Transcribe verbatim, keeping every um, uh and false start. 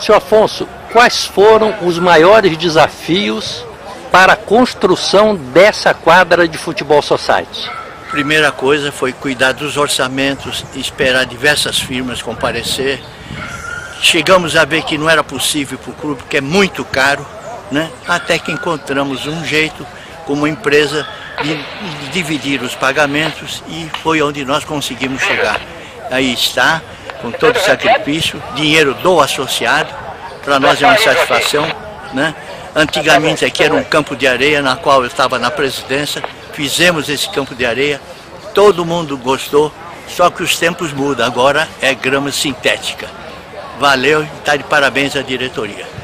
Senhor Afonso, quais foram os maiores desafios para a construção dessa quadra de futebol society? Primeira coisa foi cuidar dos orçamentos, esperar diversas firmas comparecer. Chegamos a ver que não era possível para o clube, porque é muito caro, né? Até que encontramos um jeito, como empresa, de, de dividir os pagamentos e foi onde nós conseguimos chegar. Aí está, com todo o sacrifício, dinheiro do associado, para nós é uma satisfação, né? Antigamente aqui era um campo de areia, na qual eu estava na presidência, fizemos esse campo de areia, todo mundo gostou, só que os tempos mudam, agora é grama sintética. Valeu e está de parabéns à diretoria.